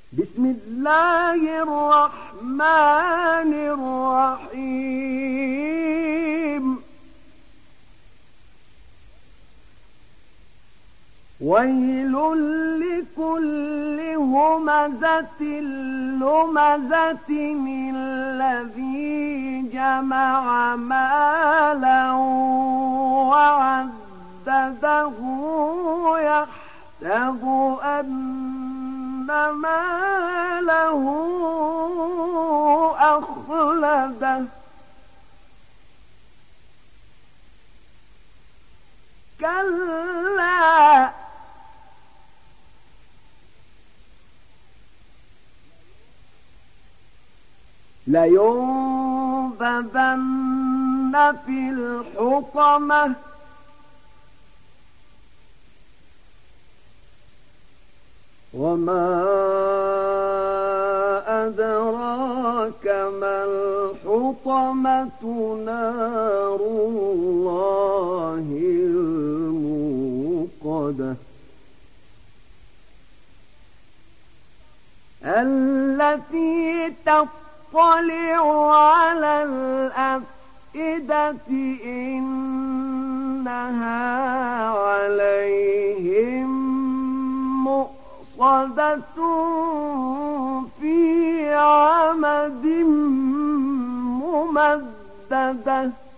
بسم الله الرحمن الرحيم ويل لكل همزة لمزة الذي جمع مالا وعدده يحسب أن ماله أخلده كلا لينبذن في الحطمة وما أدراك ما الحطمة نار الله الموقدة التي تطلع على الأفئدة إنها عليهم مؤصدة في عمد ممددة